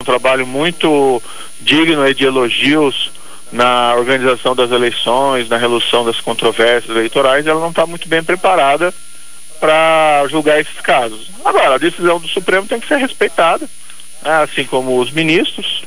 trabalho muito digno de elogios na organização das eleições, na resolução das controvérsias eleitorais, ela não está muito bem preparada para julgar esses casos. Agora, a decisão do Supremo tem que ser respeitada, assim como os ministros,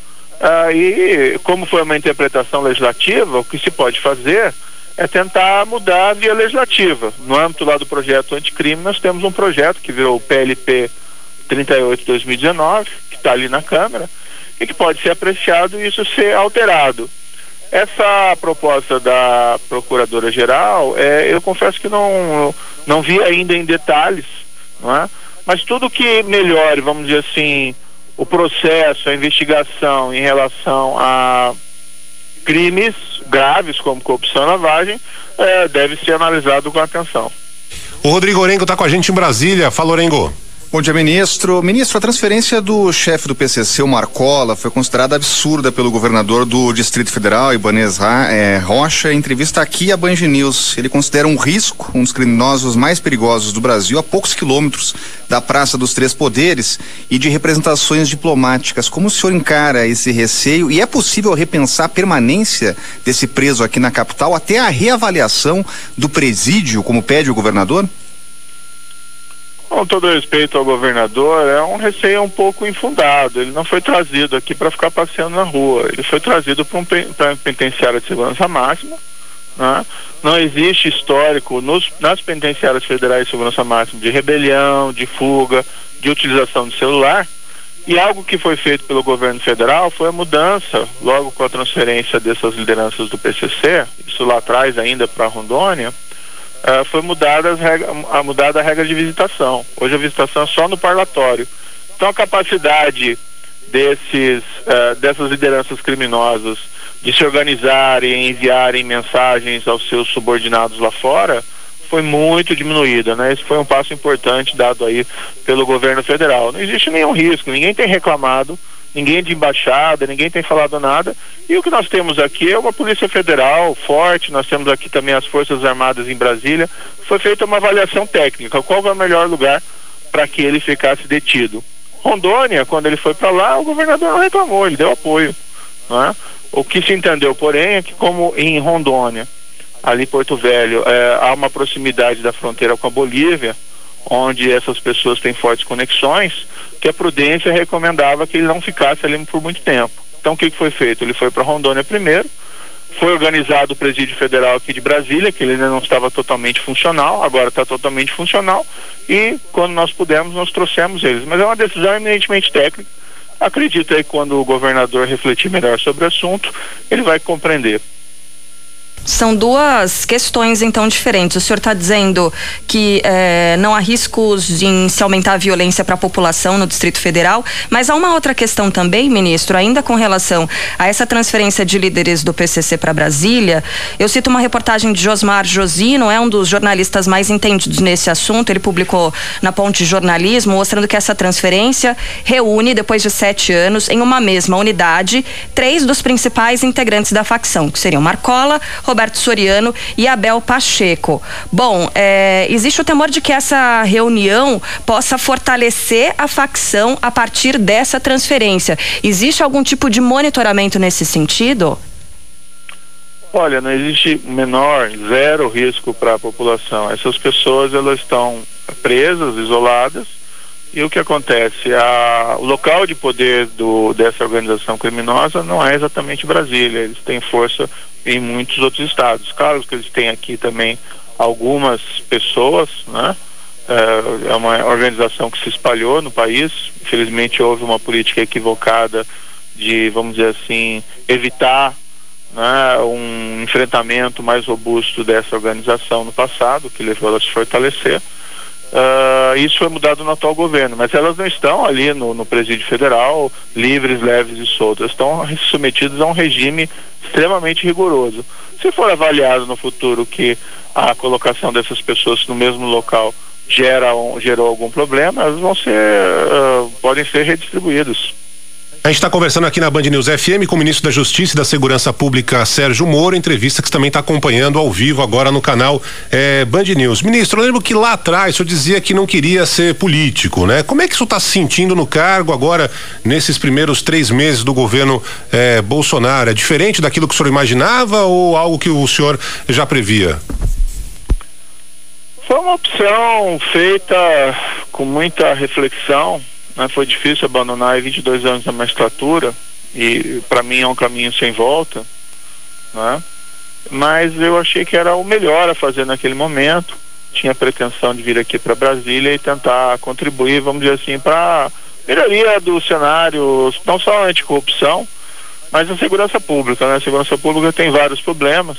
e como foi uma interpretação legislativa, o que se pode fazer é tentar mudar a via legislativa. No âmbito lá do projeto anticrime, nós temos um projeto que virou o PLP 38 de 2019, que está ali na Câmara, e que pode ser apreciado e isso ser alterado. Essa proposta da Procuradora-Geral, eu confesso que não vi ainda em detalhes, não é? Mas tudo que melhore, vamos dizer assim, o processo, a investigação em relação a crimes graves como corrupção e lavagem, deve ser analisado com atenção. O Rodrigo Orengo está com a gente em Brasília. Fala, Orengo. Bom dia, ministro. Ministro, a transferência do chefe do PCC, o Marcola, foi considerada absurda pelo governador do Distrito Federal, Ibanez Rocha, em entrevista aqui à Band News. Ele considera um risco, um dos criminosos mais perigosos do Brasil, a poucos quilômetros da Praça dos Três Poderes e de representações diplomáticas. Como o senhor encara esse receio? E é possível repensar a permanência desse preso aqui na capital até a reavaliação do presídio, como pede o governador? Com todo respeito ao governador, é um receio um pouco infundado. Ele não foi trazido aqui para ficar passeando na rua. Ele foi trazido para um penitenciário de segurança máxima, né? Não existe histórico nas penitenciárias federais de segurança máxima de rebelião, de fuga, de utilização de celular. E algo que foi feito pelo governo federal foi a mudança, logo com a transferência dessas lideranças do PCC, isso lá atrás ainda para Rondônia, foi mudada a regra de visitação. Hoje a visitação é só no parlatório. Então a capacidade dessas lideranças criminosas de se organizarem e enviarem mensagens aos seus subordinados lá fora foi muito diminuída, né? Esse foi um passo importante dado aí pelo governo federal. Não existe nenhum risco, ninguém tem reclamado, ninguém de embaixada, ninguém tem falado nada. E o que nós temos aqui é uma Polícia Federal forte, nós temos aqui também as Forças Armadas em Brasília. Foi feita uma avaliação técnica, qual é o melhor lugar para que ele ficasse detido. Rondônia, quando ele foi para lá, o governador não reclamou, ele deu apoio, né? O que se entendeu, porém, é que como em Rondônia, ali Porto Velho, há uma proximidade da fronteira com a Bolívia, onde essas pessoas têm fortes conexões, que a prudência recomendava que ele não ficasse ali por muito tempo. Então o que foi feito? Ele foi para Rondônia primeiro, foi organizado o presídio federal aqui de Brasília, que ele ainda não estava totalmente funcional, agora está totalmente funcional, e quando nós pudemos, nós trouxemos eles. Mas é uma decisão eminentemente técnica. Acredito aí que quando o governador refletir melhor sobre o assunto, ele vai compreender. São duas questões, então, diferentes. O senhor está dizendo que não há riscos em se aumentar a violência para a população no Distrito Federal, mas há uma outra questão também, ministro, ainda com relação a essa transferência de líderes do PCC para Brasília. Eu cito uma reportagem de Josmar Josino, um dos jornalistas mais entendidos nesse assunto. Ele publicou na Ponte Jornalismo, mostrando que essa transferência reúne, depois de 7 anos, em uma mesma unidade, 3 dos principais integrantes da facção, que seriam Marcola, Roberto Soriano e Abel Pacheco. Bom, existe o temor de que essa reunião possa fortalecer a facção a partir dessa transferência. Existe algum tipo de monitoramento nesse sentido? Olha, não existe zero risco para a população. Essas pessoas, elas estão presas, isoladas, e o que acontece? O local de poder dessa organização criminosa não é exatamente Brasília. Eles têm força em muitos outros estados. Claro que eles têm aqui também algumas pessoas, né? É uma organização que se espalhou no país. Infelizmente houve uma política equivocada de, vamos dizer assim, evitar, né, um enfrentamento mais robusto dessa organização no passado, que levou ela a se fortalecer. Isso foi mudado no atual governo, mas elas não estão ali no presídio federal livres, leves e soltas, estão submetidas a um regime extremamente rigoroso. Se for avaliado no futuro que a colocação dessas pessoas no mesmo local gerou algum problema, elas podem ser redistribuídas. A gente está conversando aqui na Band News FM com o ministro da Justiça e da Segurança Pública, Sérgio Moro, entrevista que você também está acompanhando ao vivo agora no canal Band News. Ministro, eu lembro que lá atrás o senhor dizia que não queria ser político, né? Como é que o senhor está se sentindo no cargo agora, nesses primeiros 3 meses do governo Bolsonaro? É diferente daquilo que o senhor imaginava ou algo que o senhor já previa? Foi uma opção feita com muita reflexão. Foi difícil abandonar 22 anos na magistratura e para mim é um caminho sem volta, né? Mas eu achei que era o melhor a fazer naquele momento. Tinha a pretensão de vir aqui para Brasília e tentar contribuir, vamos dizer assim, para a melhoria do cenário, não só anticorrupção, mas a segurança pública, né? A segurança pública tem vários problemas,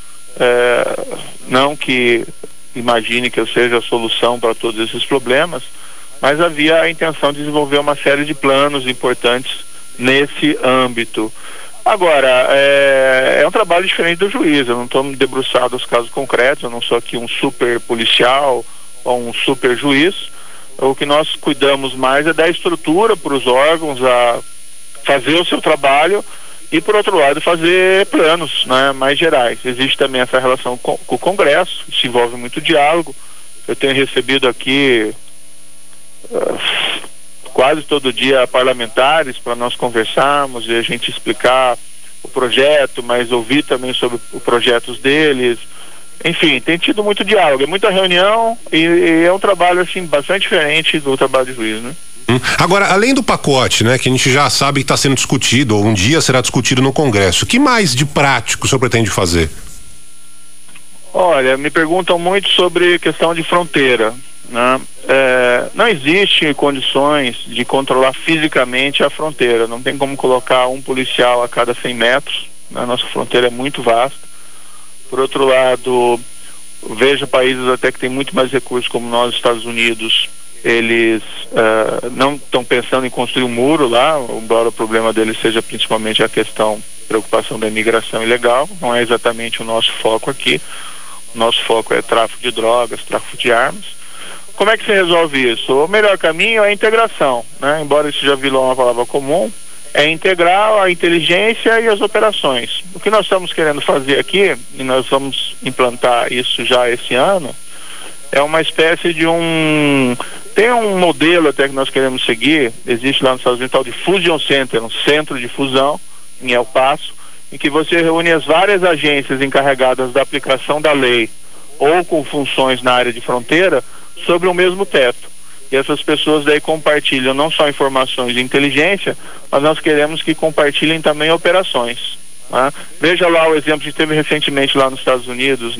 não que imagine que eu seja a solução para todos esses problemas, mas havia a intenção de desenvolver uma série de planos importantes nesse âmbito. Agora, é um trabalho diferente do juiz. Eu não estou debruçado aos casos concretos, eu não sou aqui um super policial ou um super juiz. O que nós cuidamos mais é dar estrutura para os órgãos a fazer o seu trabalho e, por outro lado, fazer planos, né, mais gerais. Existe também essa relação com o Congresso, isso envolve muito diálogo. Eu tenho recebido aqui quase todo dia parlamentares para nós conversarmos e a gente explicar o projeto, mas ouvir também sobre os projetos deles. Enfim, tem tido muito diálogo, é muita reunião e é um trabalho assim bastante diferente do trabalho de juiz, né? Agora, além do pacote, né, que a gente já sabe que está sendo discutido ou um dia será discutido no Congresso, o que mais de prático o senhor pretende fazer? Olha, me perguntam muito sobre questão de fronteira, né? Não existe condições de controlar fisicamente a fronteira, não tem como colocar um policial a cada 100 metros, né? Nossa fronteira é muito vasta. Por outro lado, vejo países até que têm muito mais recursos, como nós, Estados Unidos, eles não estão pensando em construir um muro lá, embora o problema deles seja principalmente a preocupação da imigração ilegal. Não é exatamente o nosso foco aqui. O nosso foco é tráfico de drogas, tráfico de armas. Como é que se resolve isso? O melhor caminho é a integração, né? Embora isso já virou uma palavra comum, é integrar a inteligência e as operações. O que nós estamos querendo fazer aqui, e nós vamos implantar isso já esse ano, é uma espécie de tem um modelo até que nós queremos seguir, existe lá nos Estados Unidos tal de Fusion Center, um centro de fusão em El Paso, em que você reúne as várias agências encarregadas da aplicação da lei ou com funções na área de fronteira sobre o mesmo teto. E essas pessoas daí compartilham não só informações de inteligência, mas nós queremos que compartilhem também operações, né? Veja lá o exemplo que teve recentemente lá nos Estados Unidos,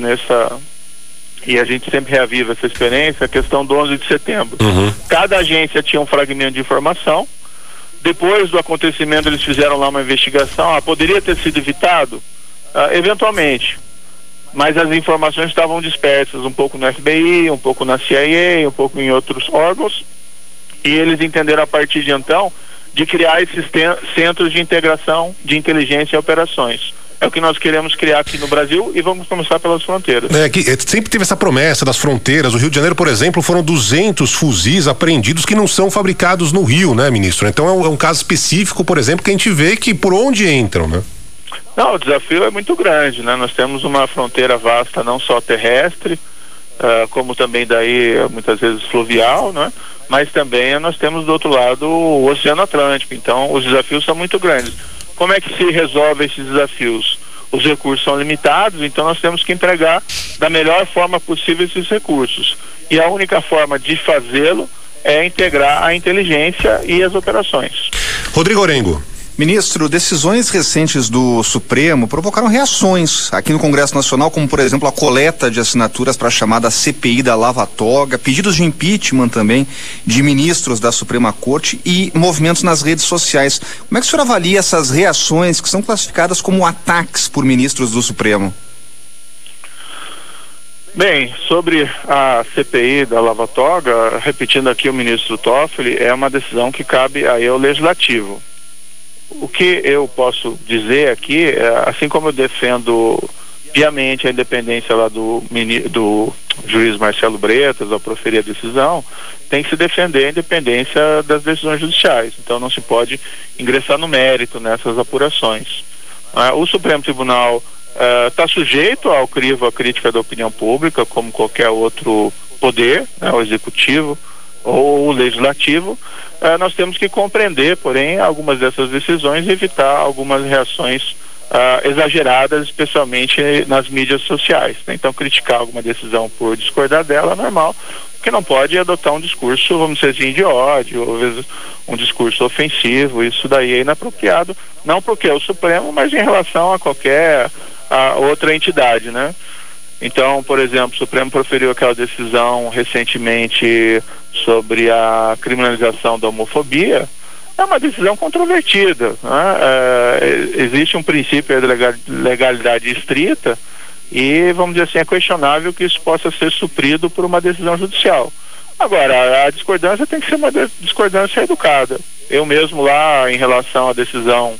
e a gente sempre reaviva essa experiência, a questão do 11 de setembro. Cada agência tinha um fragmento de informação. Depois do acontecimento eles fizeram lá uma investigação. Poderia ter sido evitado? Eventualmente. Mas as informações estavam dispersas, um pouco no FBI, um pouco na CIA, um pouco em outros órgãos, e eles entenderam a partir de então de criar esses centros de integração de inteligência e operações. É o que nós queremos criar aqui no Brasil e vamos começar pelas fronteiras. Sempre teve essa promessa das fronteiras. O Rio de Janeiro, por exemplo, foram 200 fuzis apreendidos que não são fabricados no Rio, né, ministro? Então é um caso específico, por exemplo, que a gente vê que por onde entram, né? Não, o desafio é muito grande, né? Nós temos uma fronteira vasta, não só terrestre, como também daí muitas vezes fluvial, né? Mas também nós temos do outro lado o Oceano Atlântico. Então os desafios são muito grandes. Como é que se resolve esses desafios? Os recursos são limitados, então nós temos que empregar da melhor forma possível esses recursos. E a única forma de fazê-lo é integrar a inteligência e as operações. Rodrigo Orengo. Ministro, decisões recentes do Supremo provocaram reações aqui no Congresso Nacional, como, por exemplo, a coleta de assinaturas para a chamada CPI da Lava Toga, pedidos de impeachment também de ministros da Suprema Corte e movimentos nas redes sociais. Como é que o senhor avalia essas reações que são classificadas como ataques por ministros do Supremo? Bem, sobre a CPI da Lava Toga, repetindo aqui o ministro Toffoli, é uma decisão que cabe aí ao Legislativo. O que eu posso dizer aqui, assim como eu defendo piamente a independência lá do juiz Marcelo Bretas ao proferir a decisão, tem que se defender a independência das decisões judiciais. Então não se pode ingressar no mérito nessas apurações. O Supremo Tribunal está sujeito ao crivo, à crítica da opinião pública, como qualquer outro poder, o executivo ou o legislativo. Nós temos que compreender, porém, algumas dessas decisões e evitar algumas reações exageradas, especialmente nas mídias sociais. Então, criticar alguma decisão por discordar dela é normal, porque não pode adotar um discurso, vamos dizer assim, de ódio, ou às vezes um discurso ofensivo. Isso daí é inapropriado, não porque é o Supremo, mas em relação a qualquer outra entidade, né? Então, por exemplo, o Supremo proferiu aquela decisão recentemente sobre a criminalização da homofobia. É uma decisão controvertida, né? Existe um princípio de legalidade estrita e, vamos dizer assim, é questionável que isso possa ser suprido por uma decisão judicial. Agora, a discordância tem que ser uma discordância educada. Eu mesmo lá, em relação à decisão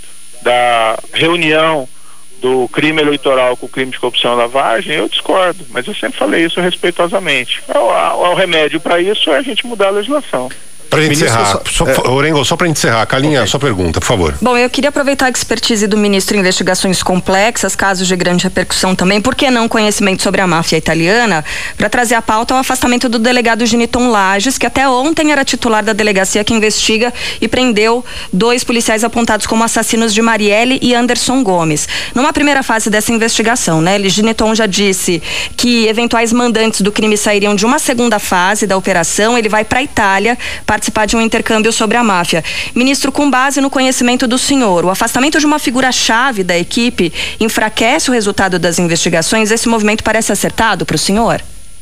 da reunião do crime eleitoral com o crime de corrupção e lavagem, eu discordo, mas eu sempre falei isso respeitosamente. O remédio para isso é a gente mudar a legislação. Para encerrar, Orengo, só para encerrar, Carlinha, sua pergunta, por favor. Bom, eu queria aproveitar a expertise do ministro em investigações complexas, casos de grande repercussão também, por que não conhecimento sobre a máfia italiana, para trazer à pauta o afastamento do delegado Giniton Lages, que até ontem era titular da delegacia que investiga e prendeu 2 policiais apontados como assassinos de Marielle e Anderson Gomes. Numa primeira fase dessa investigação, né, Giniton já disse que eventuais mandantes do crime sairiam de uma segunda fase da operação. Ele vai para a Itália participar de um intercâmbio sobre a máfia. Ministro, com base no conhecimento do senhor, o afastamento de uma figura-chave da equipe enfraquece o resultado das investigações? Esse movimento parece acertado para o senhor?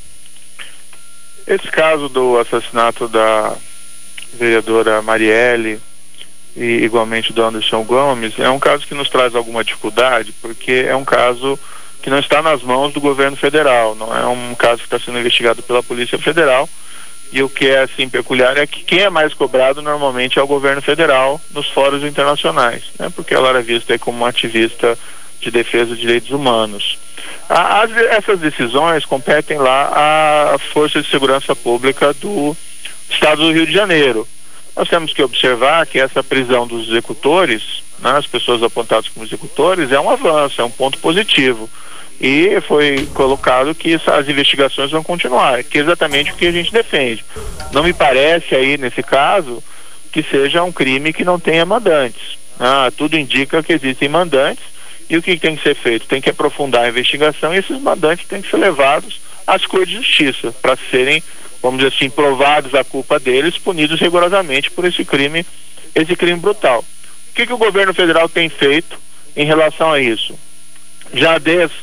Esse caso do assassinato da vereadora Marielle e igualmente do Anderson Gomes é um caso que nos traz alguma dificuldade, porque é um caso que não está nas mãos do governo federal, não é um caso que está sendo investigado pela Polícia Federal. E o que é assim peculiar é que quem é mais cobrado normalmente é o governo federal nos fóruns internacionais, né? Porque ela era vista aí como uma ativista de defesa de direitos humanos. Essas decisões competem lá à Força de Segurança Pública do Estado do Rio de Janeiro. Nós temos que observar que essa prisão dos executores, né, as pessoas apontadas como executores, é um avanço, é um ponto positivo. E foi colocado que as investigações vão continuar, que é exatamente o que a gente defende. Não me parece aí, nesse caso, que seja um crime que não tenha mandantes. Tudo indica que existem mandantes, e o que tem que ser feito? Tem que aprofundar a investigação e esses mandantes têm que ser levados às cortes de justiça para serem, vamos dizer assim, provados a culpa deles, punidos rigorosamente por esse crime brutal. O que o governo federal tem feito em relação a isso? Já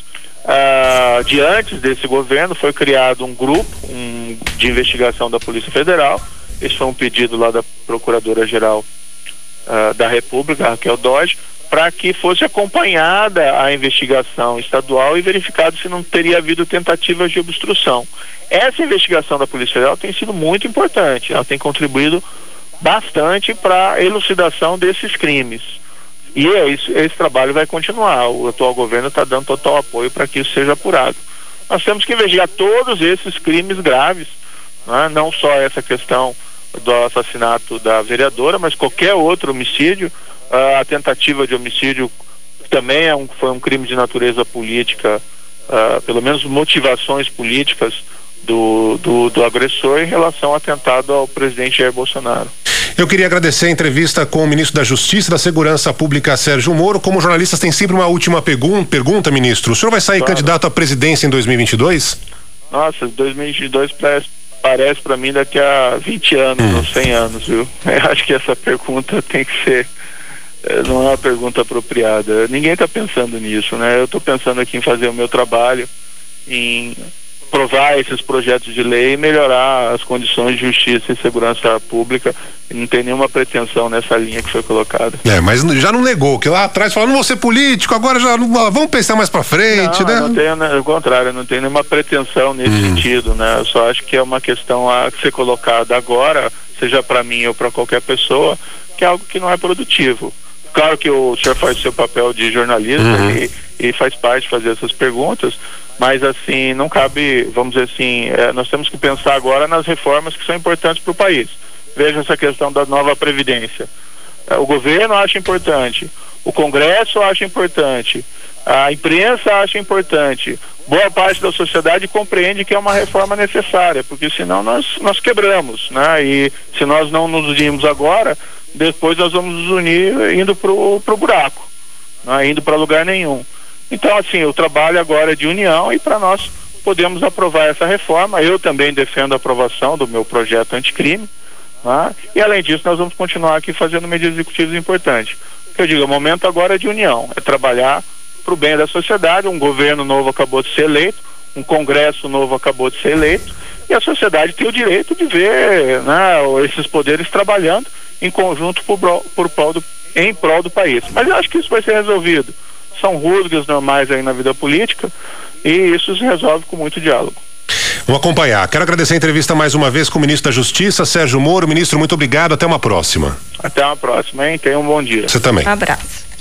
de antes desse governo foi criado um grupo de investigação da Polícia Federal. Esse foi um pedido lá da Procuradora-Geral da República, Raquel Dodge, para que fosse acompanhada a investigação estadual e verificado se não teria havido tentativas de obstrução. Essa investigação da Polícia Federal tem sido muito importante, ela tem contribuído bastante para a elucidação desses crimes. E esse trabalho vai continuar. O atual governo está dando total apoio para que isso seja apurado. Nós temos que investigar todos esses crimes graves, né? Não só essa questão do assassinato da vereadora, mas qualquer outro homicídio. A tentativa de homicídio também foi um crime de natureza política, pelo menos motivações políticas do agressor em relação ao atentado ao presidente Jair Bolsonaro. Eu queria agradecer a entrevista com o ministro da Justiça e da Segurança Pública, Sérgio Moro. Como jornalistas tem sempre uma última pergunta, ministro. O senhor vai sair candidato à presidência em 2022? Nossa, 2022 parece para mim daqui a 20 anos ou 100 anos, viu? Eu acho que essa pergunta tem que ser... não é uma pergunta apropriada. Ninguém está pensando nisso, né? Eu estou pensando aqui em fazer o meu trabalho, em aprovar esses projetos de lei e melhorar as condições de justiça e segurança pública. E não tem nenhuma pretensão nessa linha que foi colocada. Mas já não negou, que lá atrás falou, não vou ser político, agora já não, vamos pensar mais pra frente, né? Não tenho, ao contrário, não tenho nenhuma pretensão nesse sentido, né? Eu só acho que é uma questão a ser colocada agora, seja para mim ou para qualquer pessoa, que é algo que não é produtivo. Claro que o senhor faz o seu papel de jornalista e faz parte de fazer essas perguntas, mas assim, não cabe, vamos dizer assim, nós temos que pensar agora nas reformas que são importantes para o país. Veja essa questão da nova Previdência. O governo acha importante, o Congresso acha importante, a imprensa acha importante, boa parte da sociedade compreende que é uma reforma necessária, porque senão nós quebramos, né? E se nós não nos unirmos agora, depois nós vamos nos unir indo pro buraco, né? Indo para lugar nenhum. Então, assim, o trabalho agora é de união e para nós podemos aprovar essa reforma. Eu também defendo a aprovação do meu projeto anticrime, né? E além disso, nós vamos continuar aqui fazendo medidas executivas importantes. O que eu digo, o momento agora é de união, é trabalhar para o bem da sociedade. Um governo novo acabou de ser eleito, um Congresso novo acabou de ser eleito, e a sociedade tem o direito de ver, né, esses poderes trabalhando em conjunto em prol do país. Mas eu acho que isso vai ser resolvido. São rusgas normais aí na vida política e isso se resolve com muito diálogo. Vamos acompanhar. Quero agradecer a entrevista mais uma vez com o ministro da Justiça, Sérgio Moro. Ministro, muito obrigado. Até uma próxima. Até uma próxima, hein? Tenha um bom dia. Você também. Um abraço.